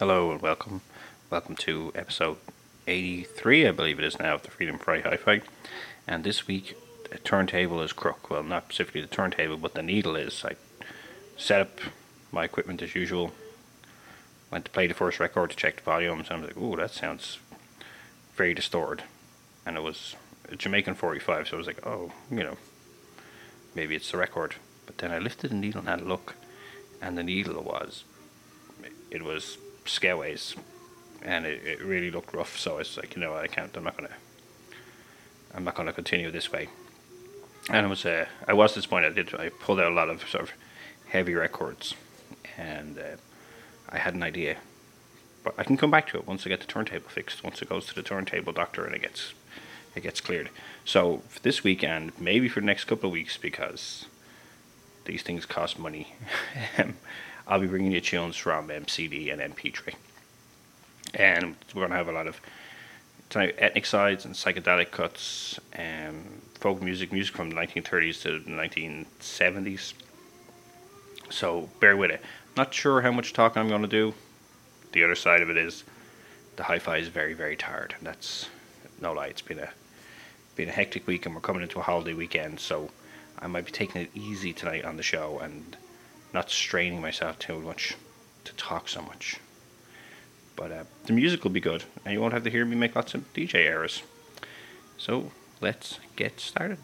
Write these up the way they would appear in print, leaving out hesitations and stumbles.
Hello and welcome. Welcome to episode 83, I believe it is now, of the Freedom Fry Hi-Fi. And this week, the turntable is crook. Well, not specifically the turntable, but the needle is. I set up my equipment as usual. Went to play the first record to check the volumes, and I was like, "Ooh, that sounds very distorted." And it was a Jamaican 45, so I was like, "Oh, maybe it's the record." But then I lifted the needle and had a look, and the needle was scareways, and it really looked rough. So I was like, I can't. I'm not gonna continue this way. And I was disappointed. I pulled out a lot of sort of heavy records, and I had an idea, but I can come back to it once I get the turntable fixed. Once it goes to the turntable doctor and it gets cleared. So for this weekend, maybe for the next couple of weeks, because these things cost money. I'll be bringing you tunes from CD and MP3. And we're going to have a lot of ethnic sides and psychedelic cuts, folk music from the 1930s to the 1970s. So bear with it. Not sure how much talk I'm going to do. The other side of it is the hi-fi is very, very tired. And that's no lie. It's been a hectic week, and we're coming into a holiday weekend. So I might be taking it easy tonight on the show and not straining myself too much to talk so much. But the music will be good, and you won't have to hear me make lots of DJ errors. So let's get started.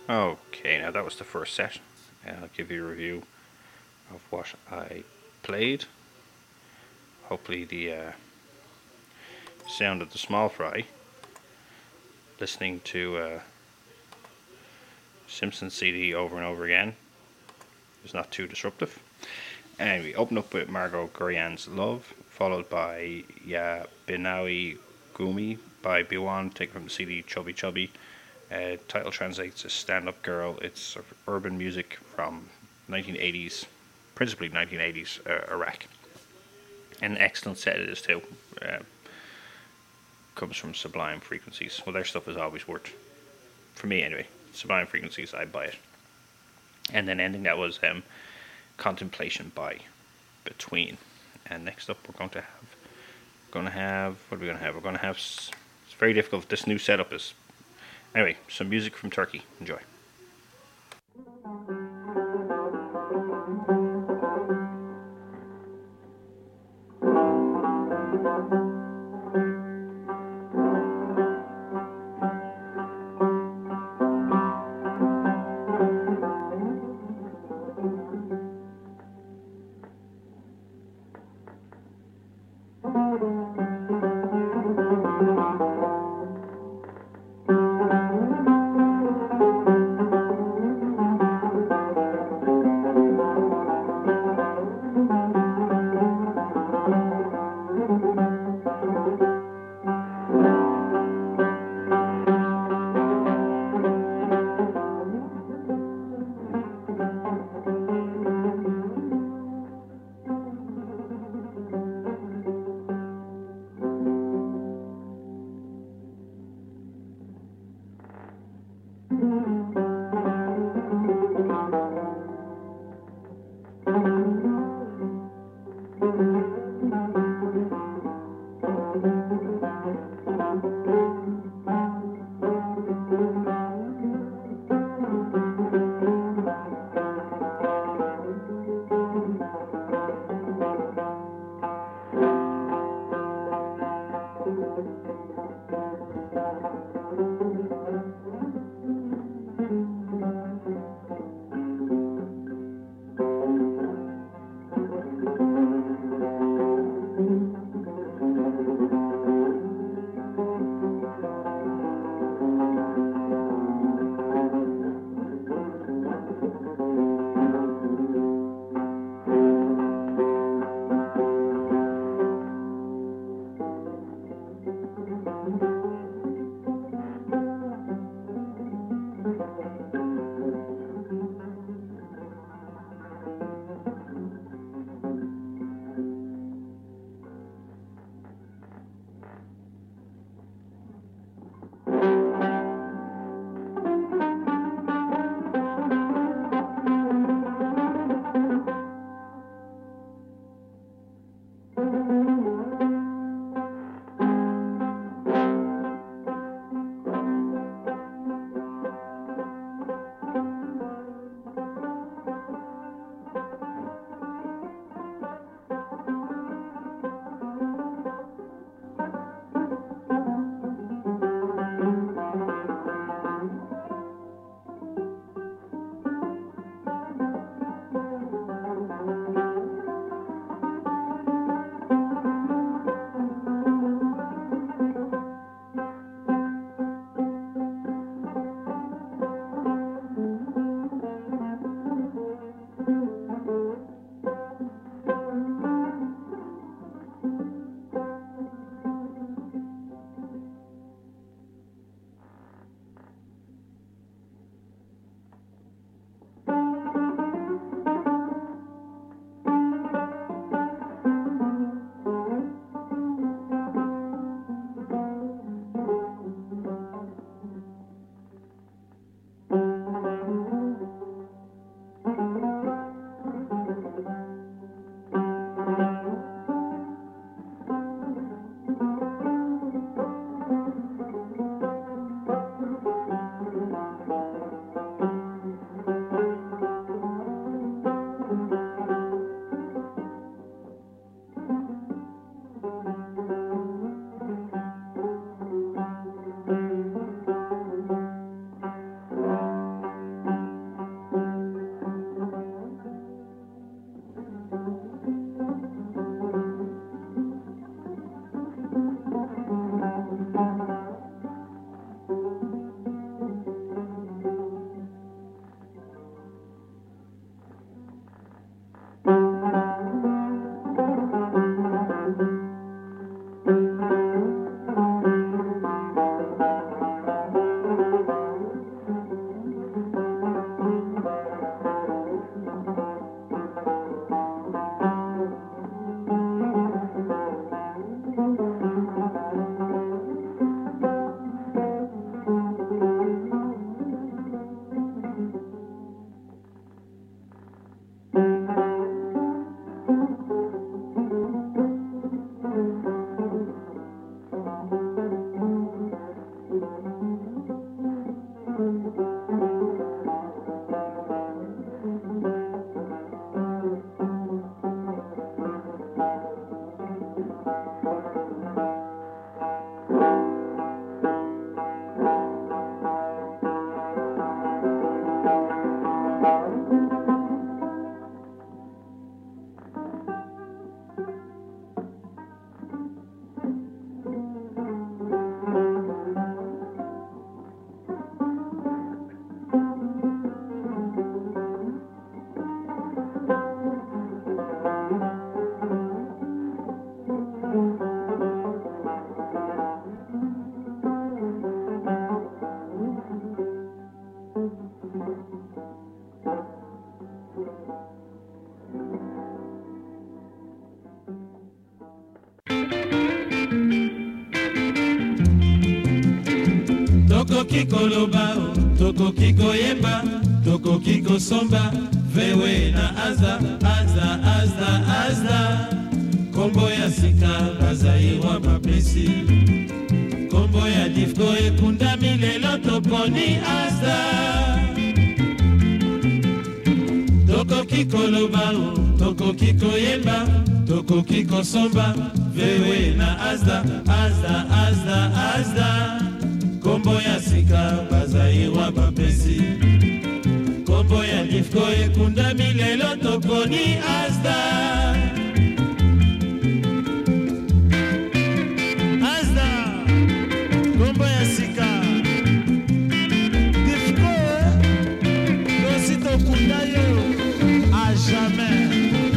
Okay, now that was the first set. I'll give you a review of what I played. Hopefully, the sound of the small fry, listening to Simpsons CD over and over again, is not too disruptive. And we open up with Margot Gorian's Love, followed by Ya Binawi Gumi by Biwan, taken from the CD Chubby Chubby. Title translates as Stand Up Girl. It's sort of urban music from 1980s, principally 1980s Iraq. An excellent set it is too. Comes from Sublime Frequencies. Well, their stuff is always worth, for me anyway, Sublime Frequencies, I buy it. And then ending that was Contemplation by Between. And next up we're going to have what are we going to have? We're going to have, it's very difficult. This new setup is, anyway, some music from Turkey. Enjoy. tokoki koloba tokoki koyemba tokoki kosomba vewe na azda azda azda azda kombo ya sika bazaiwa bapesi kombo ya difko ekundami lelo toponi azda tokoki koloba tokoki koyemba tokoki kosomba vewe na azda azda azda azda kombo ya sika bazaiwa bapesi kombo ya difko ekundami lelo toponi azda azda kombo ya sika difko tosi tokunda yo a jamais.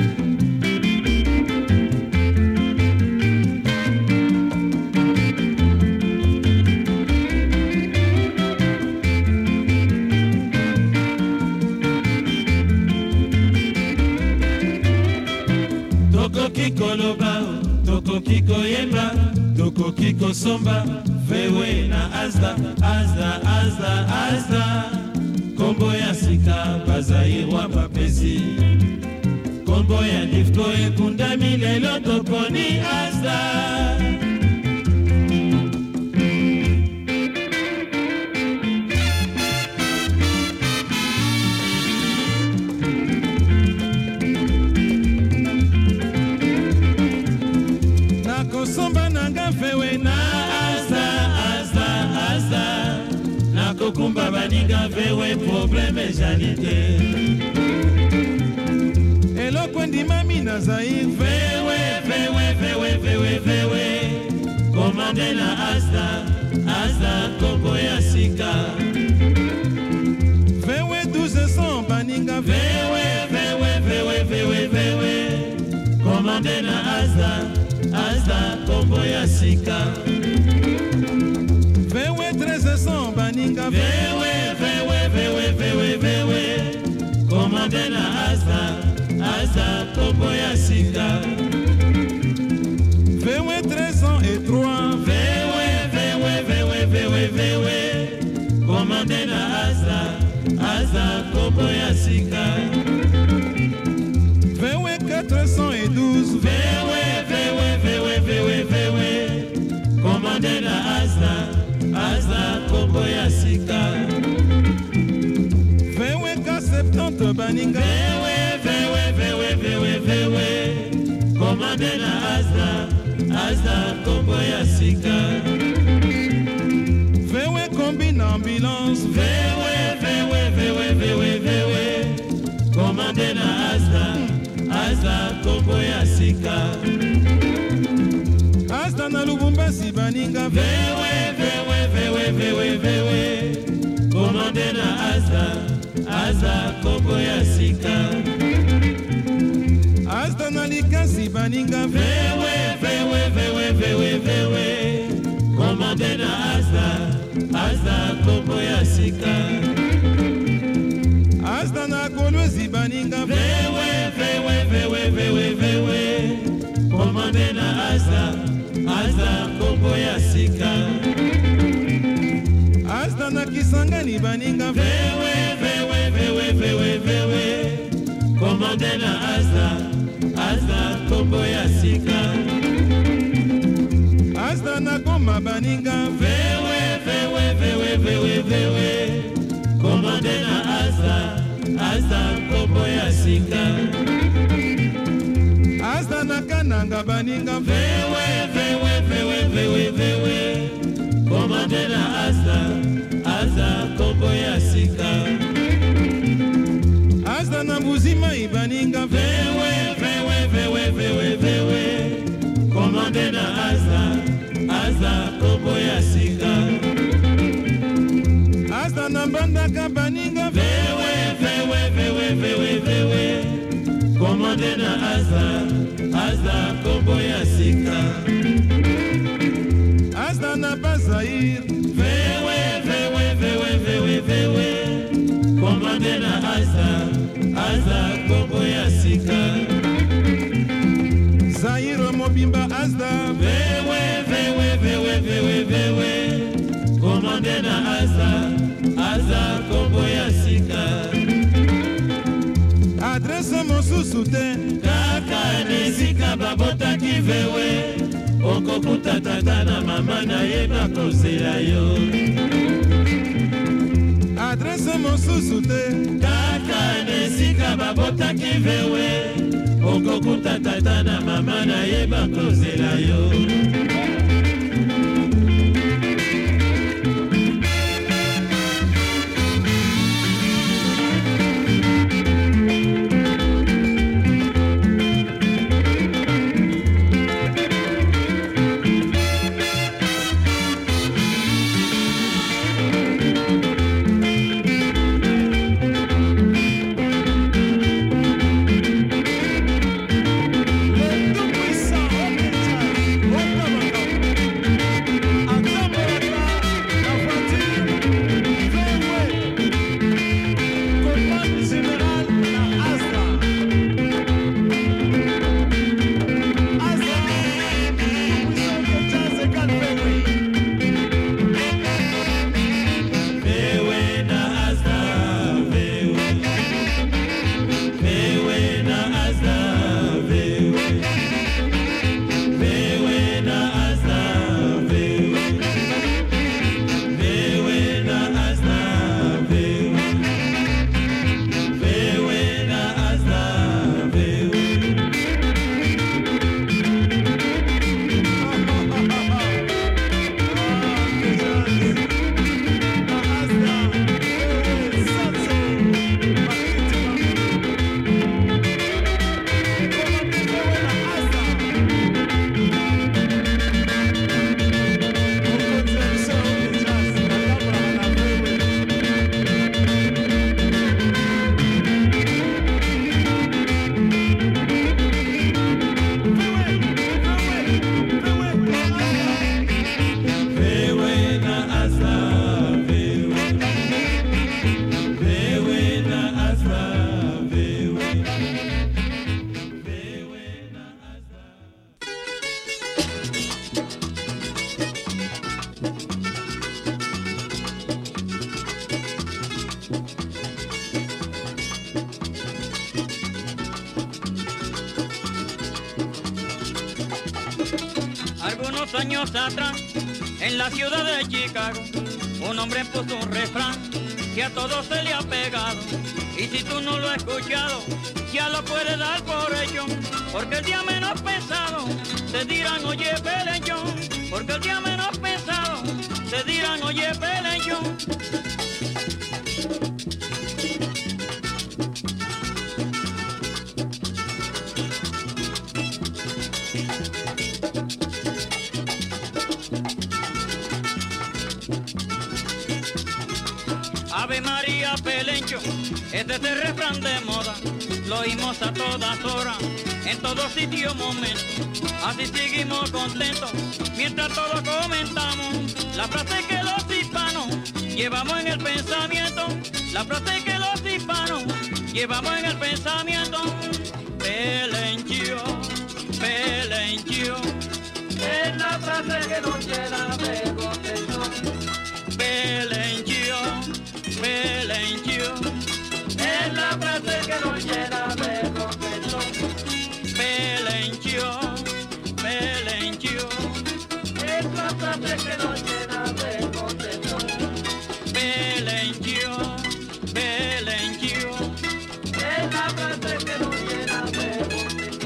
Tokoki koloba tokoki koyemba tokoki kosomba vewe na azda azda azda azda kombo ya sika bazaiwa bapesi kombo ya difko ekundami lelo toponi azda nakosomba nanga vewe na azda azda azda nakokumba baninga vewe probleme janite eloko ndimami na Zaire vewe vewe vewe vewe vewe komande na azda azda kombo ya sika vewe 1200 baninga vewe vewe vewe vewe vewe komande na azda azda kombo ya sika vewe 1300 baninga vewe vewe vewe vewe vewe komande na azda azda kombo ya sika vewe 1303 vewe vewe vewe vewe vewe komande na azda azda kombo ya sika vewe 412 vewe vewe vewe vewe vewe komande na azda azda kombo ya sika vewe 470 baninga vewe vewe vewe vewe vewe komande na azda azda kombo ya sika vewe kombi na ambulance vewe vewe vewe vewe vewe komande na azda azda kombo ya sika azda na Lubumbashi baninga vewe vewe vewe vewe vewe komande na azda azda kombo ya sika azda na Likasi baninga vewe vewe vewe vewe vewe komande na azda azda kombo ya sika azda na Kolwezi baninga vewe vewe vewe vewe vewe komande na azda azda kombo ya sika azda na Kisangani baninga vewe vewe vewe vewe vewe komande na azda azda kombo ya sika azda na Goma baninga vewe vewe vewe vewe vewe komande na azda azda kombo ya sika azda na Kananga baninga vewe vewe vewe vewe vewe komande na azda azda kombo ya sika azda na Mbuzima ibaninga vewe vewe vewe vewe vewe komande na azda azda kombo ya sika azda na Mbandaka baninga vewe vewe vewe vewe vewe komande na azda azda kombo ya sika azda na Bazair vewe vewe vewe vewe vewe komande na azda azda kombo ya sika Zaire mobimba azda vewe vewe vewe vewe vewe komande komande na aza kombo ya sika. Adrese mosusu te kaka nesika babotaki vewe, okokuta tata na mama na ye bakozela yo. Adrese mosusu te kaka nesika babotaki vewe, okokuta tata na mama na ye bakozela yo. Algunos años atrás, en la ciudad de Chicago, un hombre puso un refrán que a todos se le ha pegado. Y si tú no lo has escuchado, ya lo puedes dar por hecho, porque el día menos pensado te dirán, oye, Pelenchón, porque el día menos pensado te dirán, oye, Pelenchón. Ave María Pelencho, este es el refrán de moda, lo oímos a todas horas, en todo sitio momento, así seguimos contentos, mientras todos comentamos, la frase que los hispanos llevamos en el pensamiento, la frase que los hispanos llevamos en el pensamiento. Pelencho, Pelencho, es la frase que nos llena de contento. Pelencho, Pelencho, es la frase que nos llena de contento. Pelencho, Pelencho, es la frase que nos llena de contento. Pelencho, Pelencho, es la frase que nos llena de contento.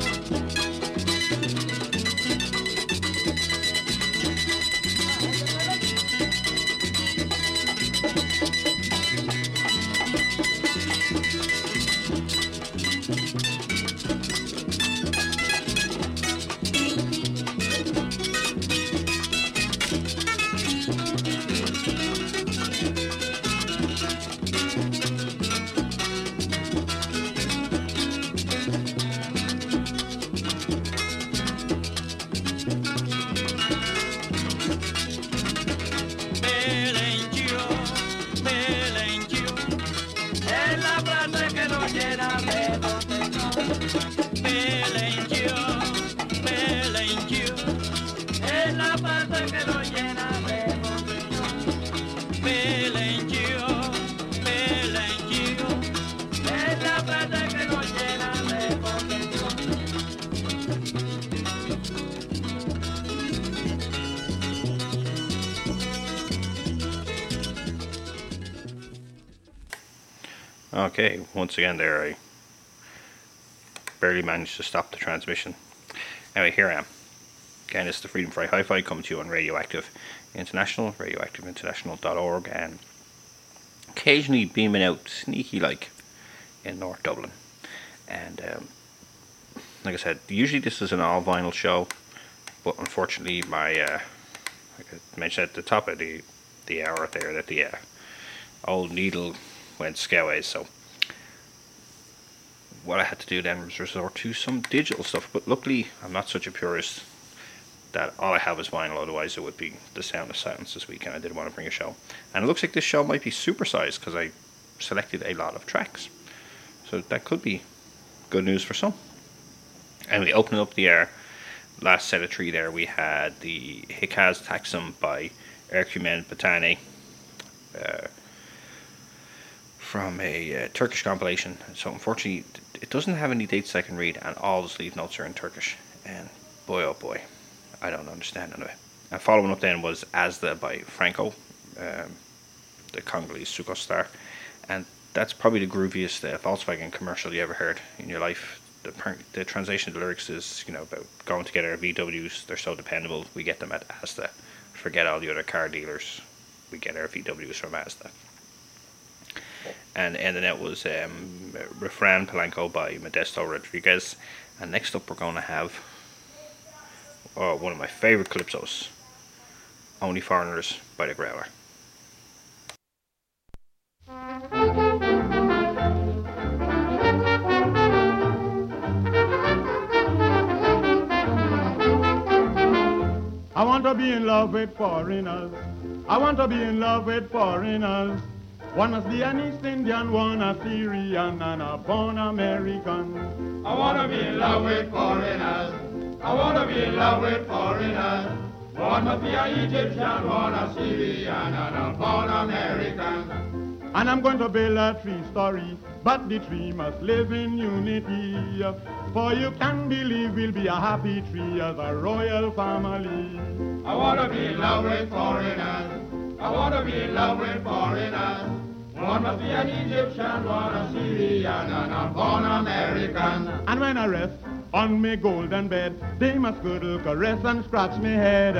Okay, once again there I barely managed to stop the transmission. Anyway, here I am. Again, it's the Freedom Fry Hi-Fi coming to you on Radioactive International, radioactiveinternational.org, and occasionally beaming out sneaky like in North Dublin. And like I said, usually this is an all vinyl show, but unfortunately my like I mentioned at the top of the hour there that the old needle went scowaways, so what I had to do then was resort to some digital stuff. But luckily I'm not such a purist that all I have is vinyl, otherwise it would be The Sound of Silence this week, and I didn't want to bring a show. And it looks like this show might be supersized because I selected a lot of tracks, so that could be good news for some. And we opened up the last set of three there. We had the Hikaz Taxum by Erkumen Batane, from a Turkish compilation. So unfortunately it doesn't have any dates I can read, and all the sleeve notes are in Turkish, and boy oh boy, I don't understand anyway. And following up then was Asda by Franco, the Congolese superstar, and that's probably the grooviest Volkswagen commercial you ever heard in your life. The translation of the lyrics is, about going to get our VWs, they're so dependable, we get them at Asda. Forget all the other car dealers, we get our VWs from Asda. And ending out was Refran Palanco by Modesto Rodriguez. And next up we're going to have one of my favourite calypsos, Only Foreigners by The Growler. I want to be in love with foreigners. I want to be in love with foreigners. One must be an East Indian, one a Syrian, and a born American. I want to be in love with foreigners. I want to be in love with foreigners. One must be an Egyptian, one a Syrian, and a born American. And I'm going to build a tree-story, but the tree must live in unity. For you can believe we'll be a happy tree as a royal family. I want to be in love with foreigners. I want to be in love with foreigners. One must be an Egyptian, one a Syrian, and a born American. And when I rest on my golden bed, they must cuddle, caress, and scratch me head.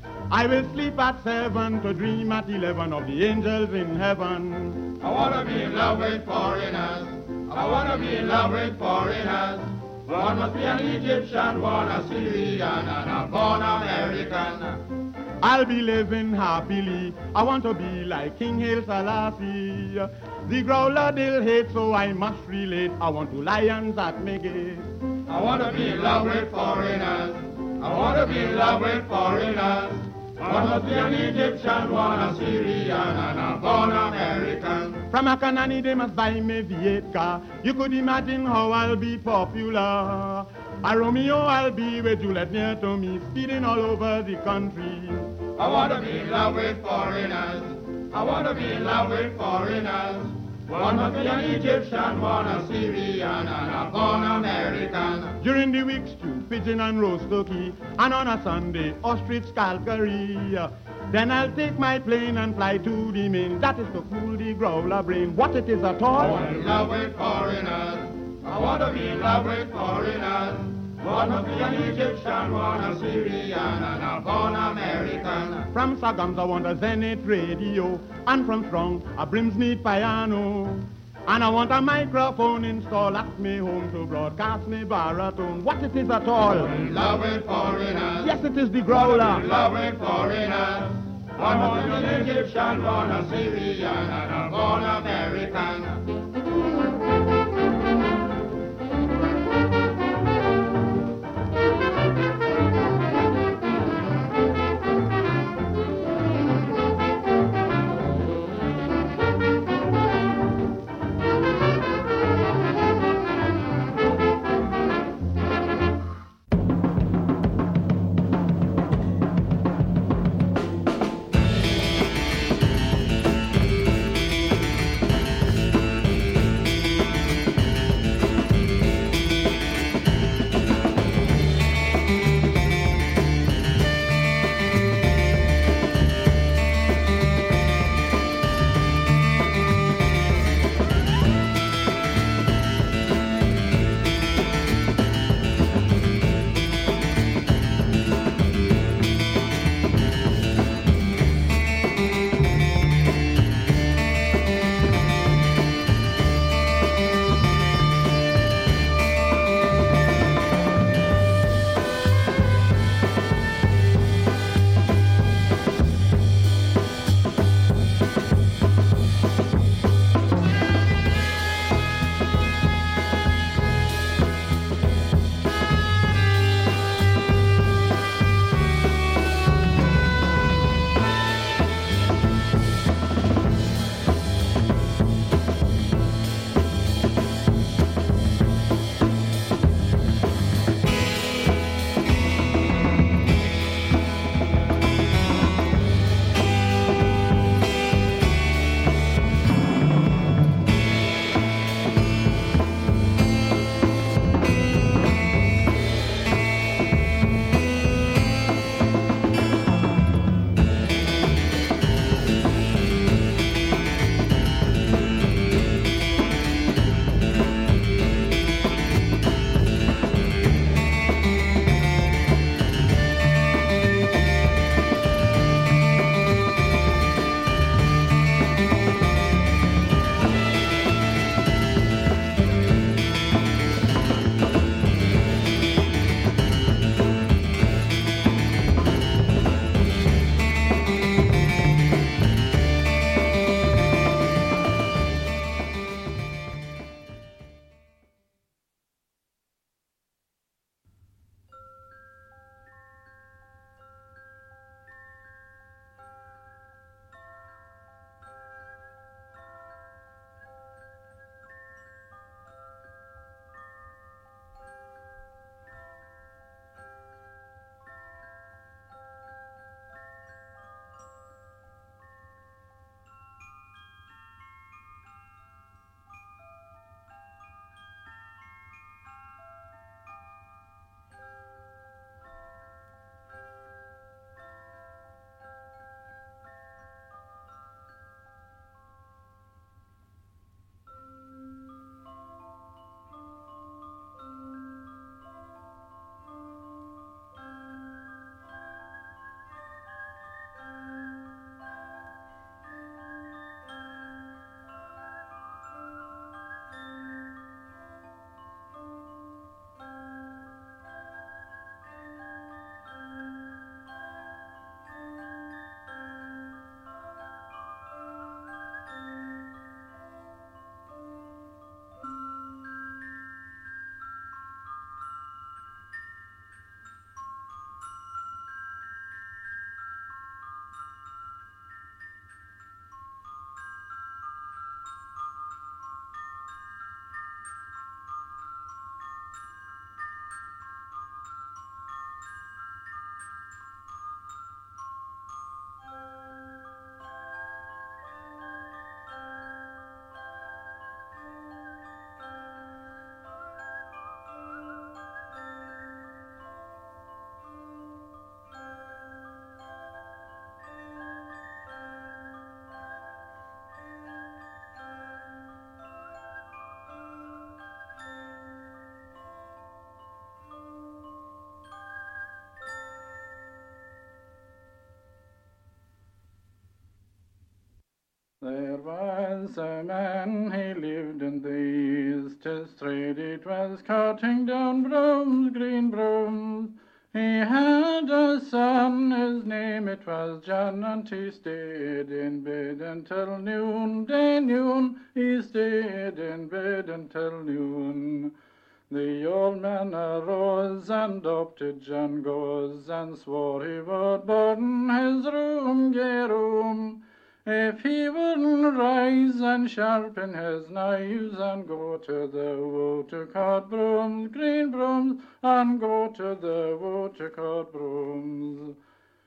I will sleep at 7 to dream at 11 of the angels in heaven. I want to be in love with foreigners. I want to be in love with foreigners. One must be an Egyptian, one a Syrian, and a born American. I'll be living happily. I want to be like King Haile Selassie. The growler they'll hate, so I must relate. I want to lions at me gate. I want to be in love with foreigners. I want to be in love with foreigners. One must be an Egyptian, one a Syrian, and a born American. From a Kanani they must buy me V8 car. You could imagine how I'll be popular. A Romeo I'll be with Juliet near to me, speeding all over the country. I want to be in love with foreigners. I want to be in love with foreigners. One must be an Egyptian, one a Syrian, and a born American. During the week, stew, pigeon and roast turkey, and on a Sunday, ostrich scalkery. Then I'll take my plane and fly to the main. That is to cool the growler brain. What it is at all? I want to be in love with foreigners. I want to be in love with foreigners. One must be an Egyptian, one a Syrian, and a born American. From Sagams I want a Zenith radio, and from Strong a Brimsmead piano. And I want a microphone installed at me home to broadcast me baritone. What it is at all? In love with foreigners. Yes, it is the growler. In love with foreigners. One must be an Egyptian, one a Syrian, and a born American. There was a man, he lived in the east, his trade it was cutting down brooms, green brooms. He had a son, his name it was John, and he stayed in bed until noon, day noon, he stayed in bed until noon. The old man arose and up to John goes, and swore he would burn his room, gay room, if he wouldn't rise and sharpen his knives and go to the wood to cut brooms, green brooms, and go to the wood to cut brooms.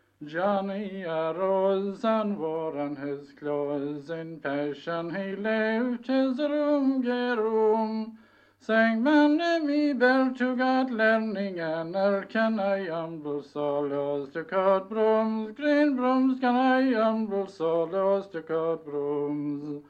Johnny arose and wore on his clothes, in passion he left his room, gay room, sang man me bell to God learning, and can I humble solos to cut brooms, green brooms, can I humble solos to cut brooms.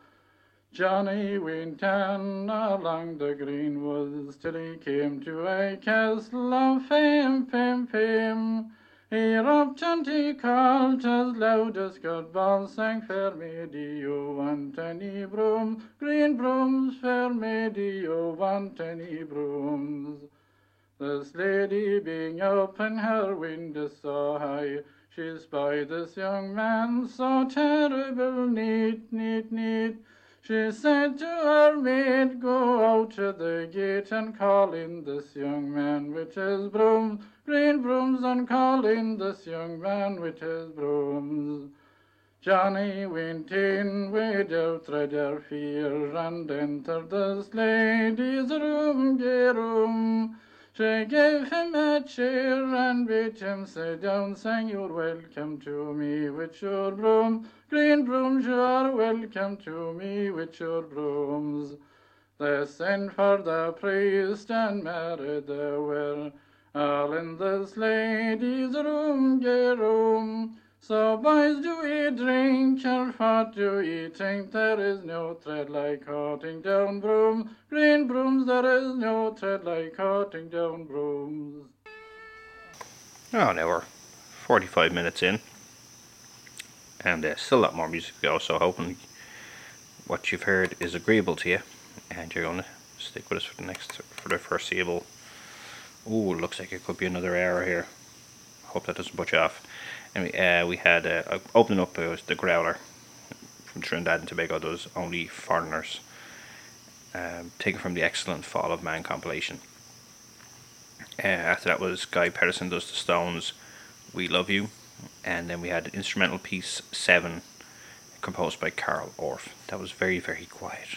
Johnny went on along the green woods till he came to a castle of fame, fame, fame. He rapped and he called as loud as could ball, sang, fair maidie, you want any brooms, green brooms, fair maidie, you want any brooms. This lady being up in her window so high, she spied this young man so terrible neat, neat, neat. She said to her maid, go out to the gate and call in this young man with his brooms, green brooms, and call in this young man with his brooms. Johnny went in without dread or fear, and entered this lady's room, gay room. She gave him a chair and bid him sit down, sang, you're welcome to me with your brooms, green brooms, you're welcome to me with your brooms. They sent for the priest and married they were, all in this lady's room, gay room. So boys, do we drink, or what do ye think? There is no tread like cutting down brooms, green brooms, there is no tread like cutting down brooms. Oh, now we're 45 minutes in, and still a lot more music to go, so hoping what you've heard is agreeable to you, and you're going to stick with us for the foreseeable. Ooh, looks like it could be another hour here. Hope that doesn't put you off. Anyway, we had opening up was the Growler from Trinidad and Tobago. Does Only Foreigners, taken from the excellent Fall of Man compilation. After that was Guy Pedersen does the Stones, We Love You, and then we had instrumental piece 7, composed by Carl Orff. That was very, very quiet.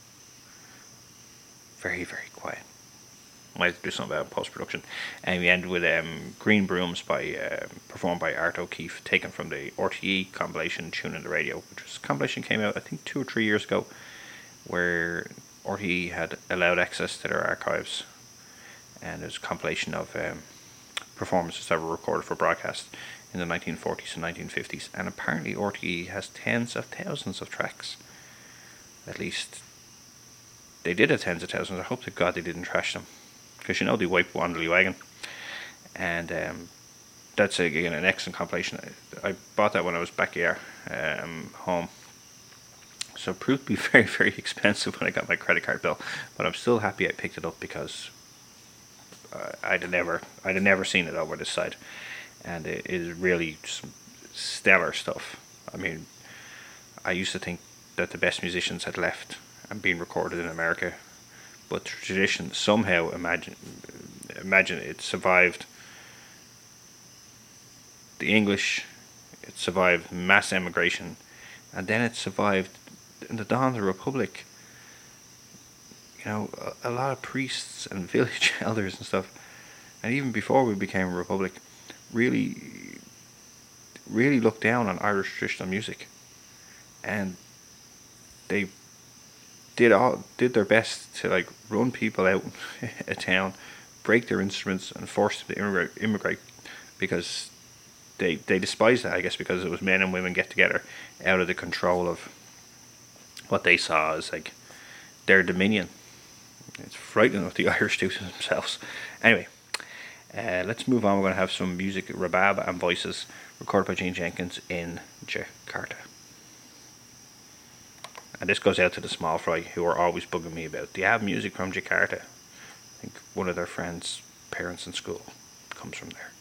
Very, very quiet. Might have to do something about post-production. And we ended with Green Brooms performed by Art O'Keefe, taken from the RTE compilation Tune in the Radio, which was a compilation came out I think 2 or 3 years ago, where RTE had allowed access to their archives, and it was a compilation of performances that were recorded for broadcast in the 1940s and 1950s, and apparently RTE has tens of thousands of tracks. At least they did have tens of thousands. I hope to God they didn't trash them, because you know they wiped Wanderley Wagon. And that's again an excellent compilation. I bought that when I was back here home, so it proved to be very, very expensive when I got my credit card bill, but I'm still happy I picked it up, because I'd have never seen it over this side, and it is really some stellar stuff. I mean, I used to think that the best musicians had left and been recorded in America, but tradition somehow imagine it survived the English, it survived mass emigration, and then it survived in the dawn of the Republic. You know, a lot of priests and village elders and stuff, and even before we became a republic, really looked down on Irish traditional music, and they did their best to like run people out of town, break their instruments, and force them to immigrate, because they despised that, I guess, because it was men and women get together out of the control of what they saw as like their dominion. It's frightening what the Irish do to themselves. Anyway, let's move on. We're going to have some music, Rabab and Voices, recorded by Gene Jenkins in Jakarta. And this goes out to the small fry who are always bugging me about, do you have music from Jakarta? I think one of their friends' parents in school comes from there.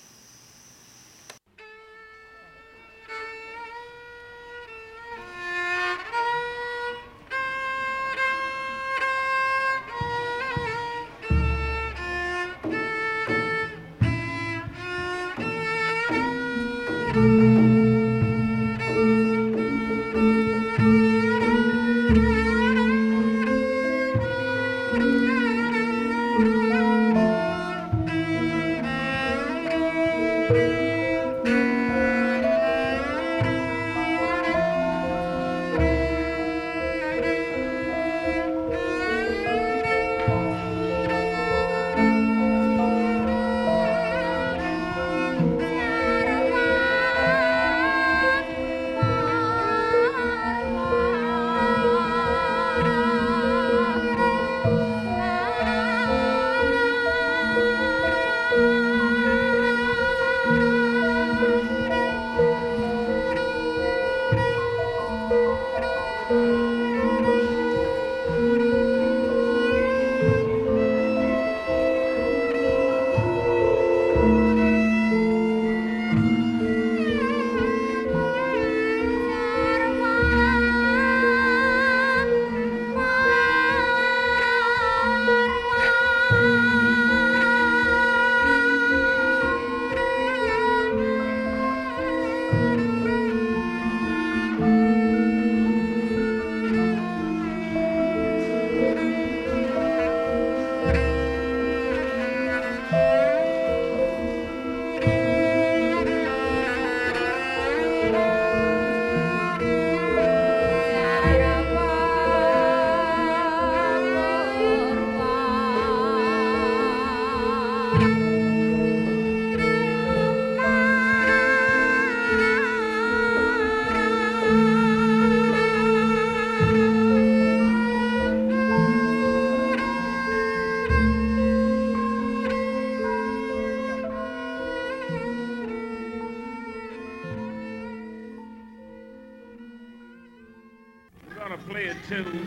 Play a tune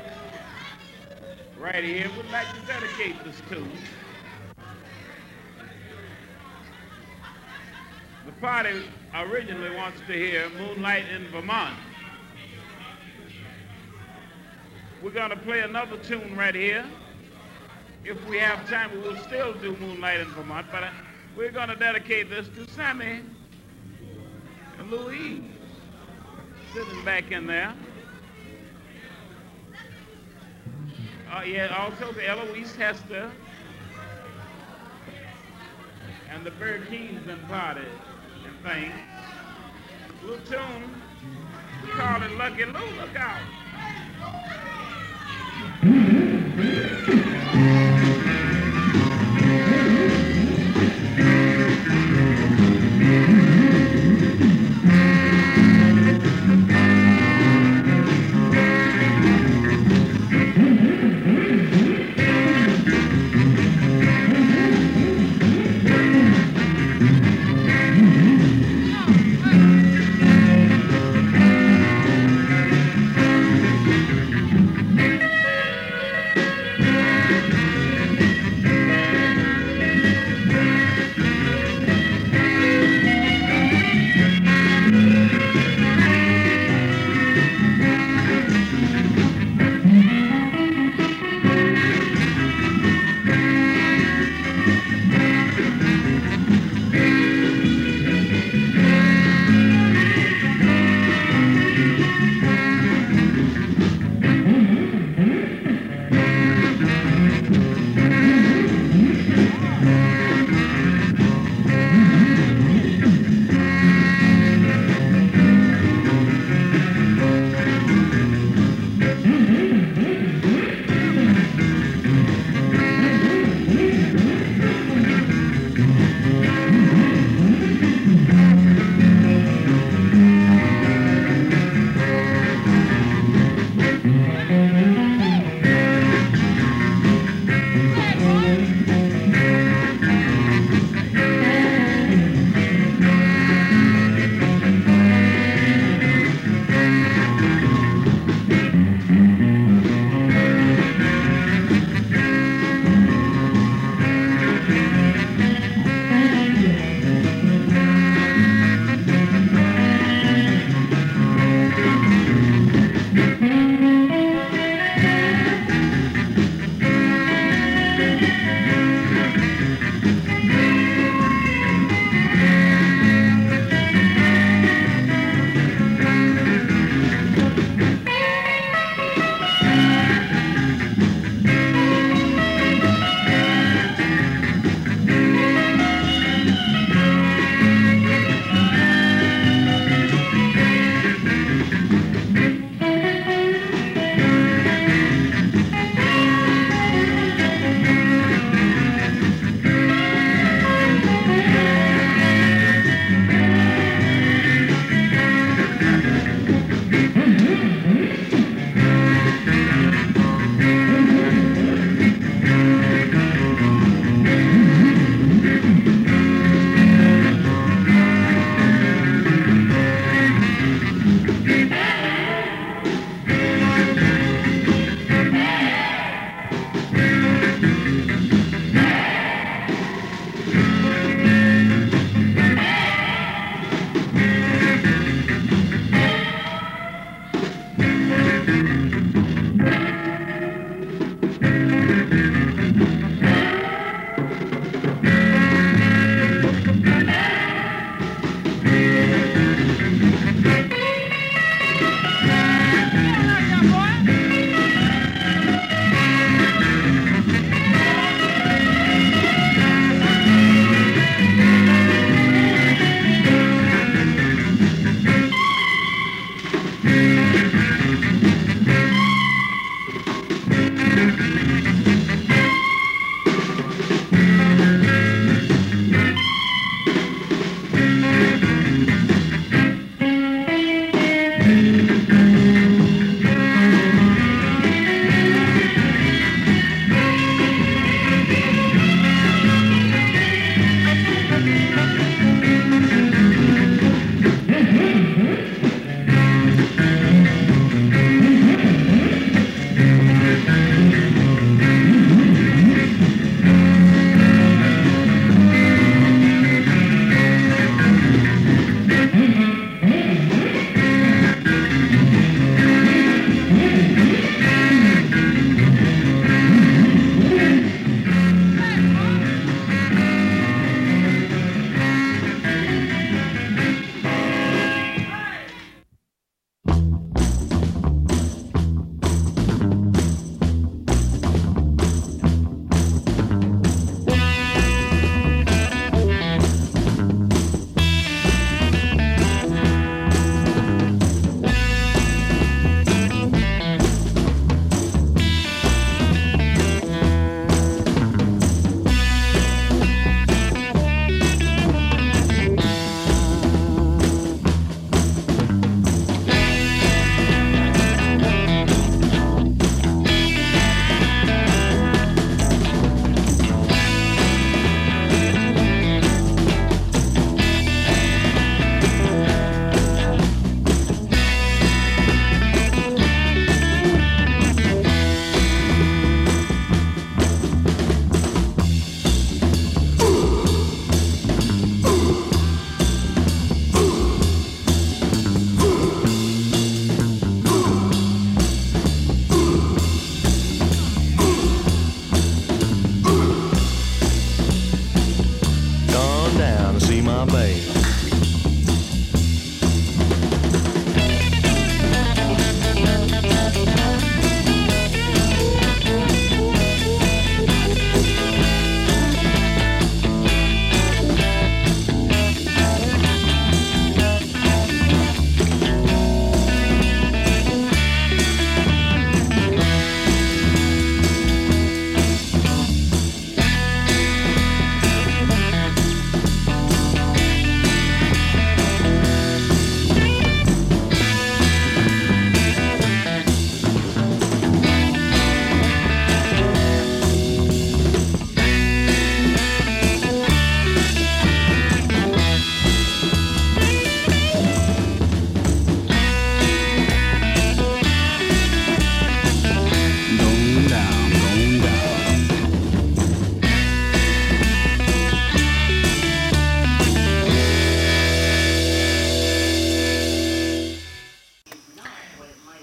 right here. We'd like to dedicate this tune. The party originally wants to hear Moonlight in Vermont. We're going to play another tune right here. If we have time, we will still do Moonlight in Vermont, but we're going to dedicate this to Sammy and Louise, sitting back in there. Also to Eloise Hester and the Bird Kingston party and things. Little tune, we call it Lucky Lou, look out.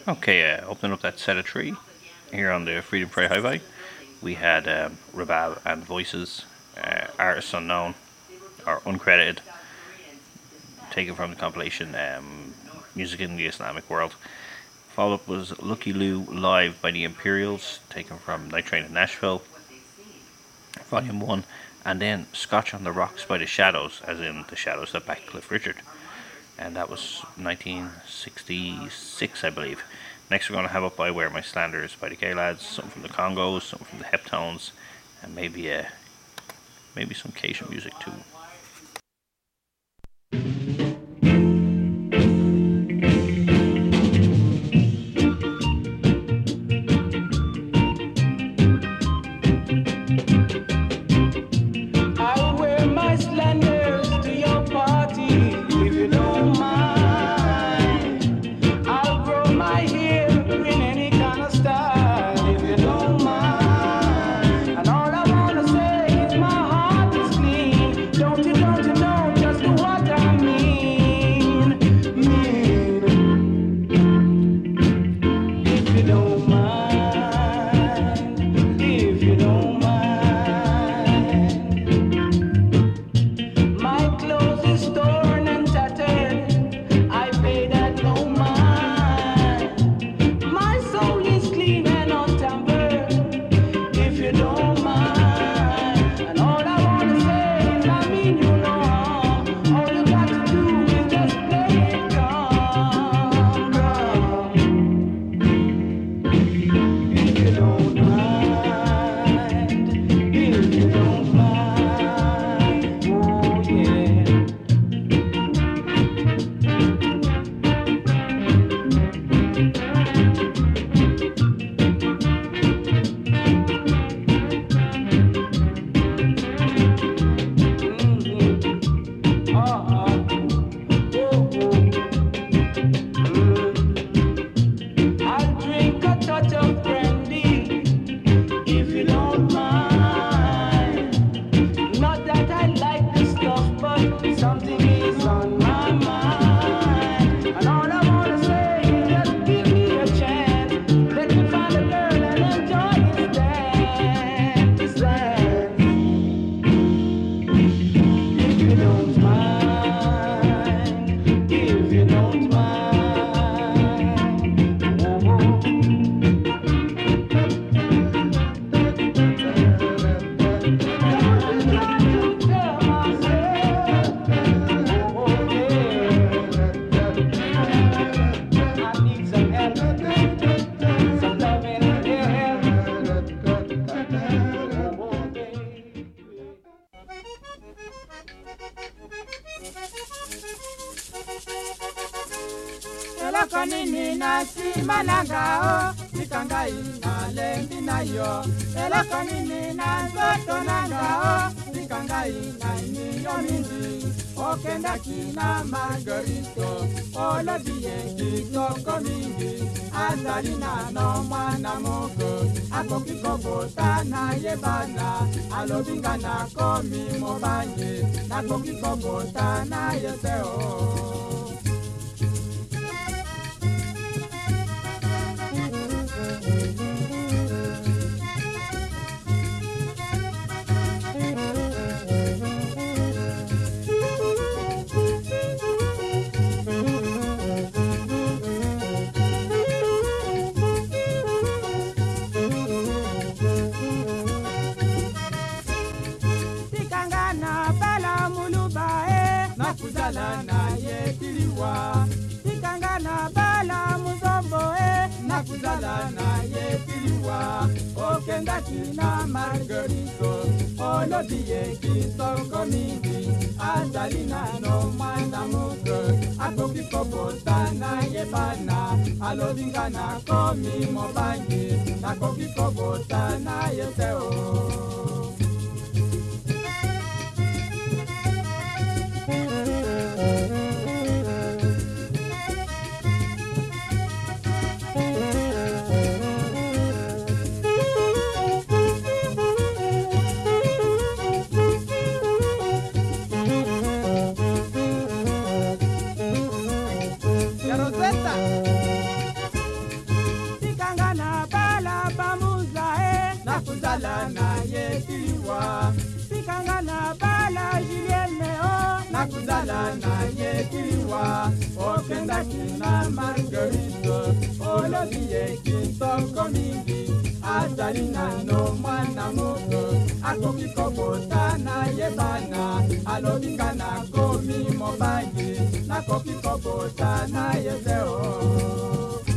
Okay, opening up that set of three here on the Freedom Pride Highway, we had Rabab and Voices, artists unknown or uncredited, taken from the compilation Music in the Islamic World. Followed up was Lucky Lou Live by the Imperials, taken from Night Train in Nashville, Volume 1, and then Scotch on the Rocks by the Shadows, as in the Shadows that backed Cliff Richard. And that was 1966, I believe. Next we're going to have Up I Wear My Slanders by the Gay Lads, something from the Congos, something from the Heptones, and maybe some Cajun music too. Konini na simanangao nikangai na lendi na yo ela konini na zoto nangao nikangai na niyo mingi okenda kina margarito olo biengi toko mingi azalina no mwana moko akoki kobota na yebana alobinga na komi mobange akoki kobota na yeseo. Na yetiliwa tikangana bala muzombo nakuzala na yetiliwa okenda kina margarito olobie kisoko mingi azalina no mwana muko akoki kobota na yebana alobinga na komi mobangi akoki kobota na yeseo. nakuzala naye kiliwa sikanga na bala Julienne o nakuzala naye kiliwa okenda kina Marguerite olobiye kitoko mingi azali nano mwana moko akoki kobota na yebana alobinga nakomi mobali nakoki kobota na yezeo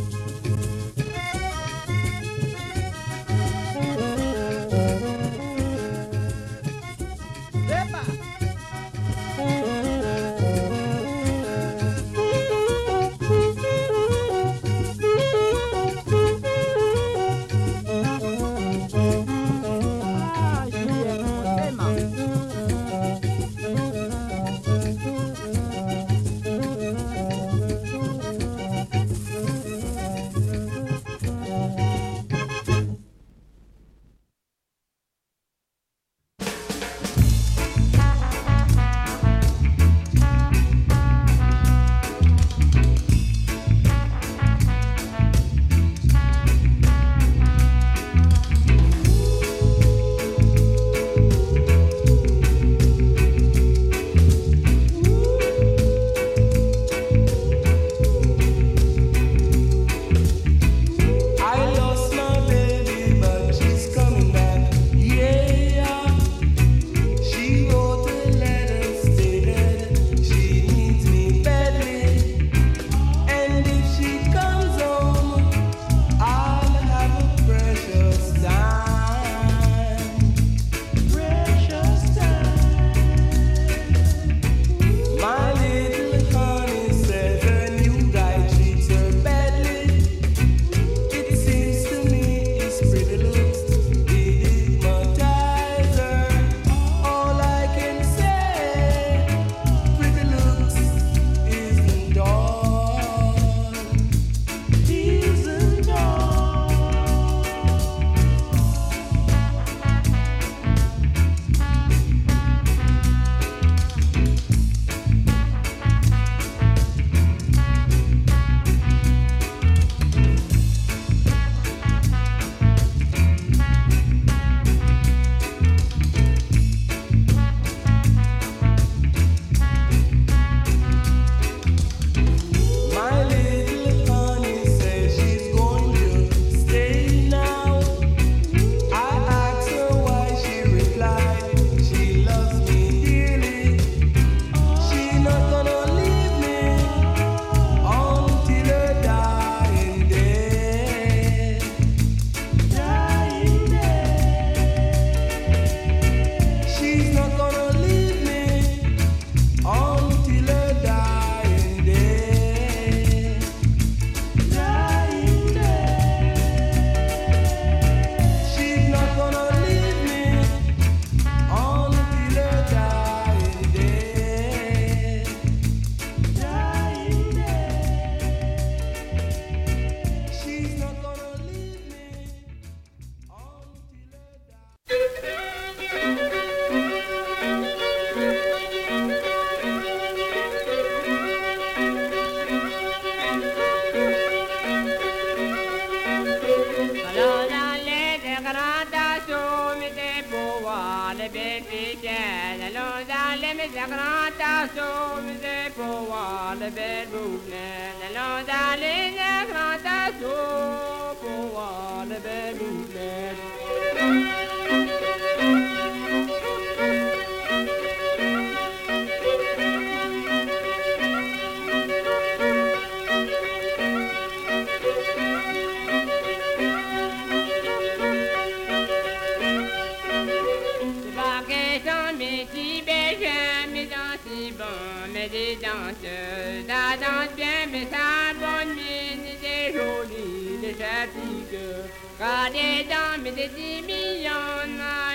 La danse bien, mais sa bonne mine, c'est joli, les fatigues. Car des dames, des 10 millions,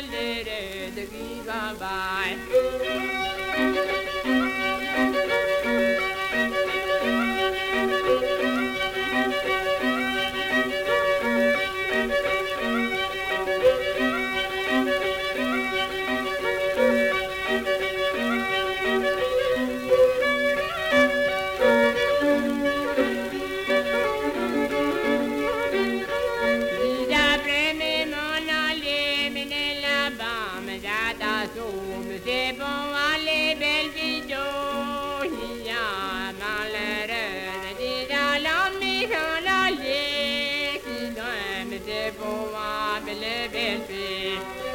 les de qui va c'est pour moi, belle belle fille.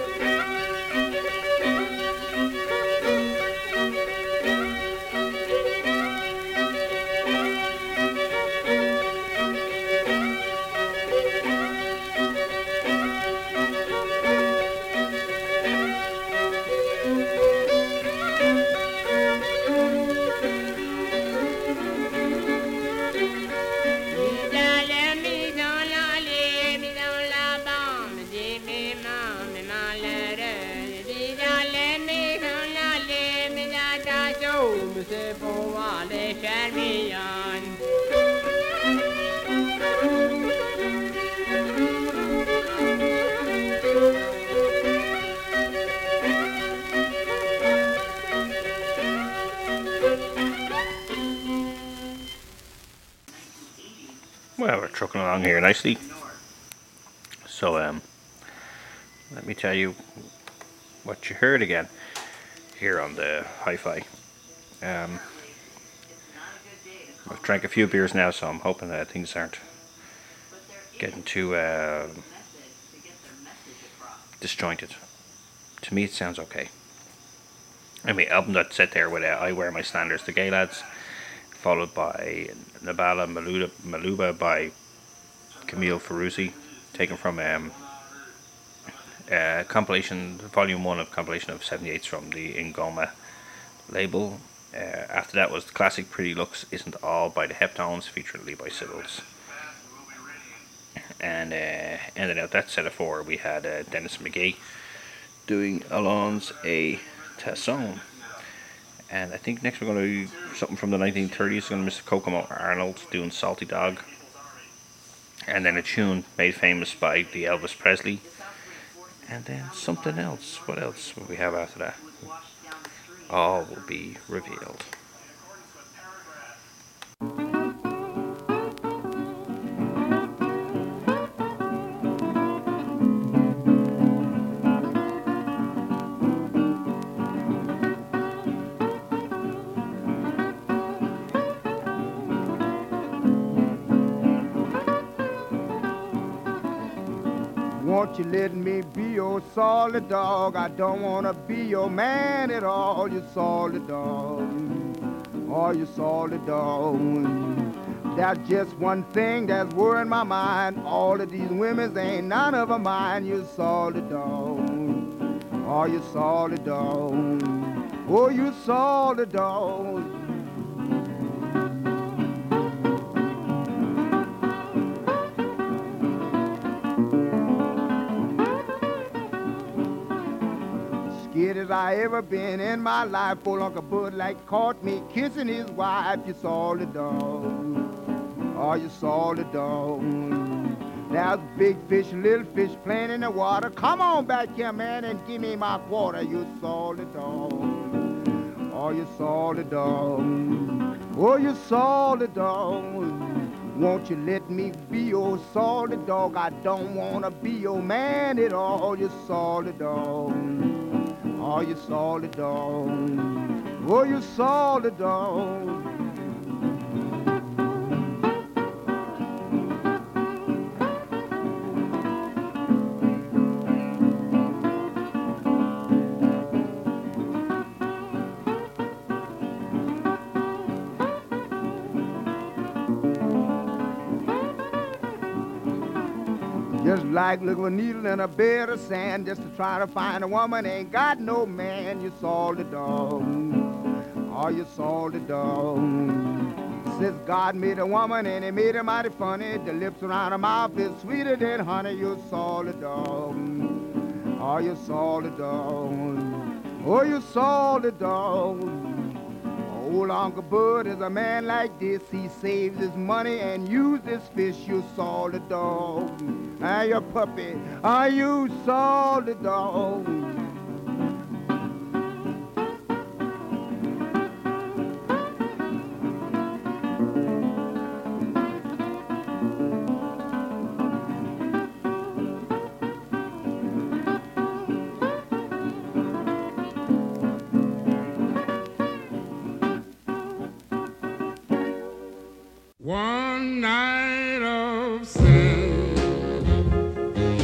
C'est pour moi les charmillons. Well, we're trucking along here nicely. So, let me tell you what you heard again here on the hi-fi. I've drank a few beers now, so I'm hoping that things aren't getting too disjointed. To me, it sounds okay. Anyway, album that's set there with I Wear My Slanders, the Gay Lads, followed by Nabala Maluba by Camille Ferrucci, taken from compilation, volume 1 of compilation of 78s from the Ingoma label. After that was the classic Pretty Looks Isn't All by the Heptones, featuring Levi Sibbles. And ending out that set of 4, we had Dennis McGee doing Allons a Tasson. And I think next we're going to do something from the 1930s. We're going to Mr. Kokomo Arnold doing Salty Dog. And then a tune made famous by the Elvis Presley. And then something else. What else will we have after that? All will be revealed. Won't you let me be your solid dog? I don't wanna be your man at all. You solid dog, oh you solid dog. There's just one thing that's worrying my mind. All of these women ain't none of them mine. You solid dog, oh you solid dog, oh you solid dog. As I ever been in my life, old Uncle Bud like caught me kissing his wife. You solid dog, oh you solid dog. There's big fish, little fish playing in the water. Come on back here, man, and give me my quarter. You solid dog, oh you solid dog, oh you solid dog. Won't you let me be your solid dog? I don't wanna be your man at all. You solid dog, oh, you solid dog, oh, you solid dog. Just like looking with a needle in a bed of sand, just to try to find a woman ain't got no man. You solid dog, oh you solid dog. Since God made a woman and he made her mighty funny, the lips around her mouth is sweeter than honey. You solid dog, oh you solid dog, oh you solid dog. Old Uncle Bud is a man like this. He saves his money and uses his fish. You solid dog, ah your puppy, ah you solid dog. One night of sin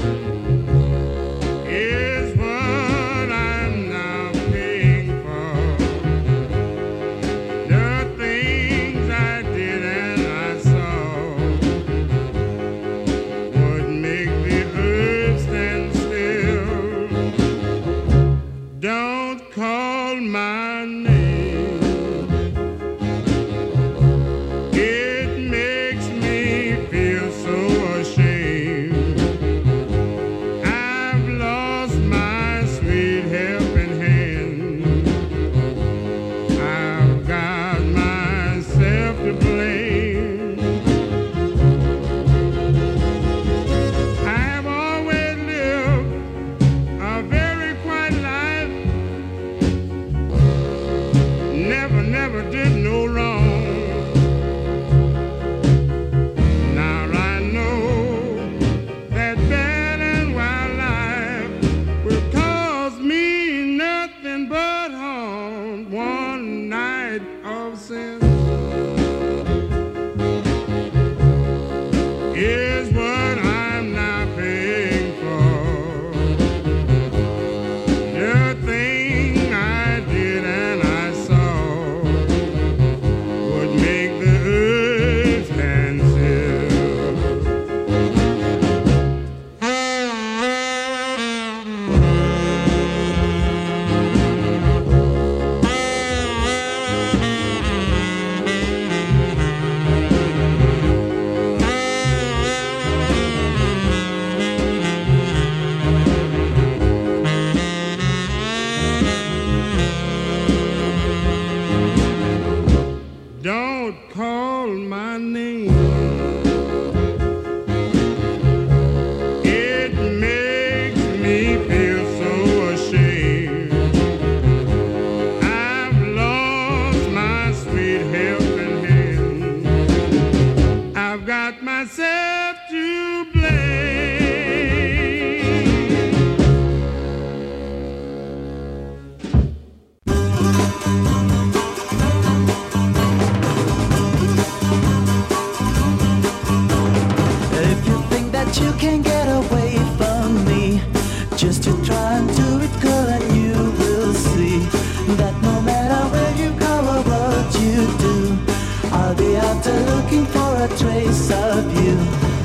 but you can't get away from me. Just to try and do it, girl, and you will see that no matter where you go or what you do, I'll be out there looking for a trace of you.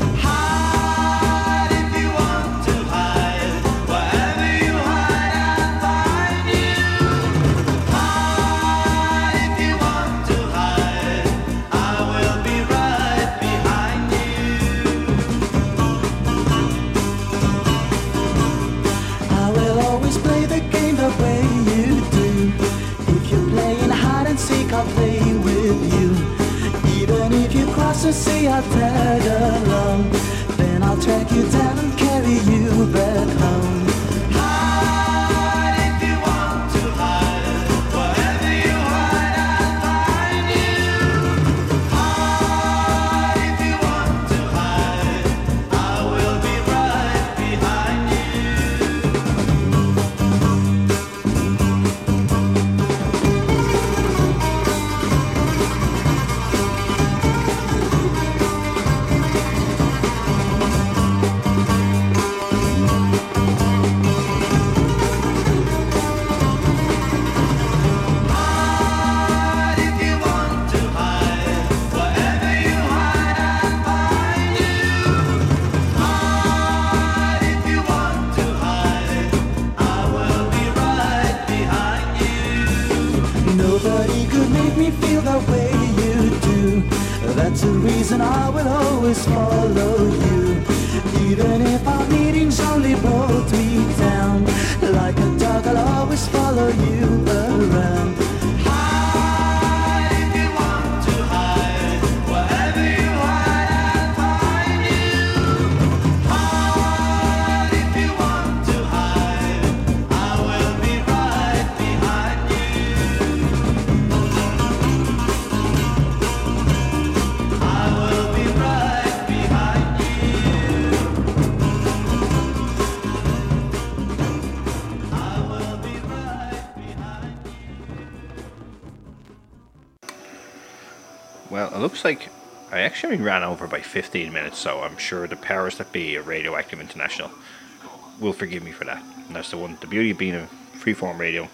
Hide if you want to hide, wherever you hide, I'll find you. Hide if you want to hide, I will be right behind you. I will always play the game the way you do. If you're playing hide and seek, I'll play with you. Even if you cross the sea, I'll tag along. Then I'll track you down and carry you back home. Hide if you want to hide, wherever you hide, I'll find you. Hide if you want to hide, I will be right behind you. Hide if you want to hide, wherever you hide, I'll find you. Hide if you want to hide, I will be right behind you. Nobody could make me feel the way you do. That's the reason I will always follow you. Even if our meetings only brought me down, like a dog I'll always follow you around. Hide if you want to hide, wherever you hide, I'll find you. Hide if you want to hide, I will be right behind you. I will be right behind you. I will be right behind you. Well, it looks like I actually ran over by 15 minutes, so I'm sure the powers that be at Radioactive International will forgive me for that. And that's the beauty of being a freeform radio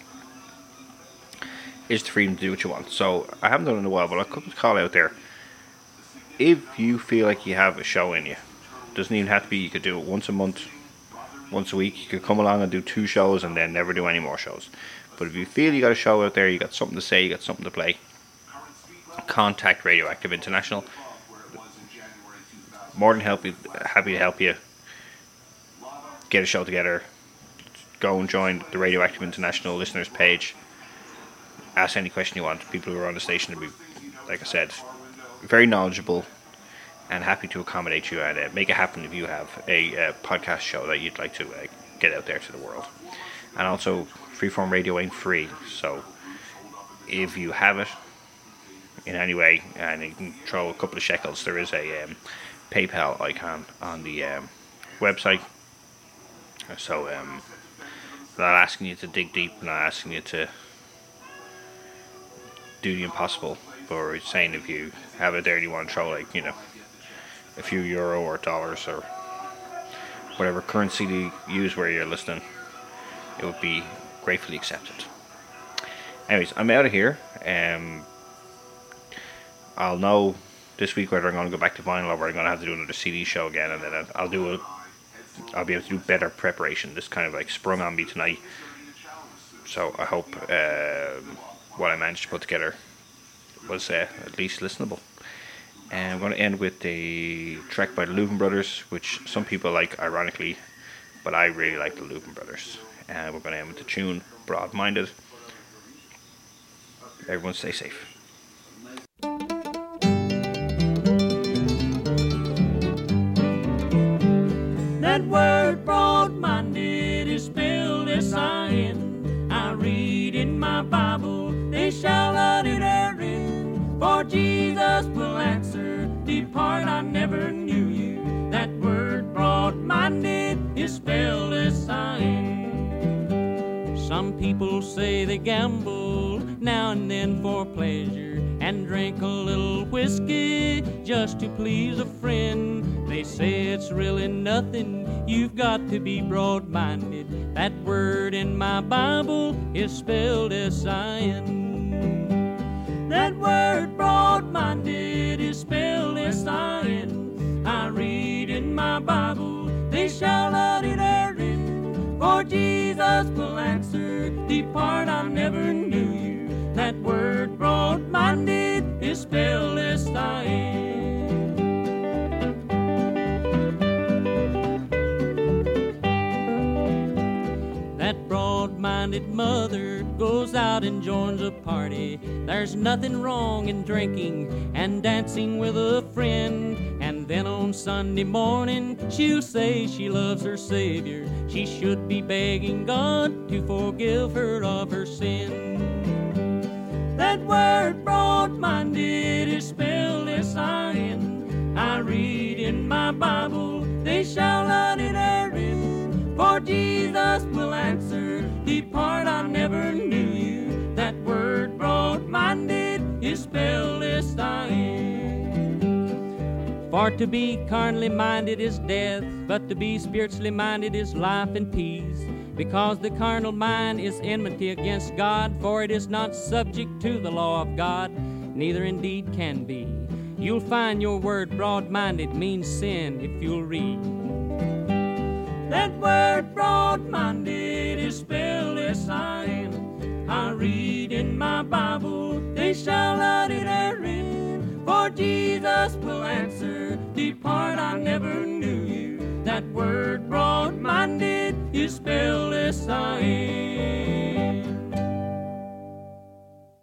is the freedom to do what you want. So I haven't done it in a while, but I'll call out there. If you feel like you have a show in you, doesn't even have to be, you could do it once a month, once a week. You could come along and do 2 shows and then never do any more shows. But if you feel you got a show out there, you got something to say, you got something to play, contact Radioactive International. More than happy to help you get a show together. Go and join the Radioactive International listeners page. Ask any question you want. People who are on the station will be, like I said, very knowledgeable and happy to accommodate you and make it happen if you have a podcast show that you'd like to get out there to the world. And also, freeform radio ain't free, so if you have it in any way and you can throw a couple of shekels, there is a PayPal icon on the website. So not asking you to dig deep, not asking you to do the impossible, but saying if you have it there and you want to throw a few euro or dollars or whatever currency you use where you're listening, it would be gratefully accepted. Anyways, I'm out of here. I'll know this week whether I'm going to go back to vinyl or whether I'm going to have to do another CD show again, and then I'll be able to do better preparation. This kind of sprung on me tonight, so I hope what I managed to put together was at least listenable. And I'm going to end with a track by the Louvin Brothers, which some people like, ironically, but I really like the Louvin Brothers. And we're going to end with the tune Broad Minded. Everyone stay safe. That word broad-minded is spelled S-I-N. I read in my Bible, they shall not enter. For Jesus will answer, depart, I never knew you. That word broad-minded is spelled S-I-N. Some people say they gamble now and then for pleasure and drink a little whiskey just to please a friend. They say it's really nothing, you've got to be broad-minded. That word in my Bible is spelled S-I-N. That word broad-minded is spelled S-I-N. I read in my Bible, they shall not inherit, for Jesus will answer, depart, I never knew you. That word broad-minded is spelled S-I-N. That broad-minded mother goes out and joins a party. There's nothing wrong in drinking and dancing with a friend. And then on Sunday morning, she'll say she loves her Savior. She should be begging God to forgive her of her sin. That word broad-minded is spelled S-I-N. I read in my Bible, they shall not inherit, for Jesus will answer, depart, I never knew you. That word broad-minded is spelled S-I-N. For to be carnally minded is death, but to be spiritually minded is life and peace. Because the carnal mind is enmity against God, for it is not subject to the law of God, neither indeed can be. You'll find your word broad-minded means sin if you'll read. That word broad-minded is spelled S-I-N. I read in my Bible, they shall not inherit, for Jesus will answer, depart, I never knew you. That word broad-minded is spelled S-I-N.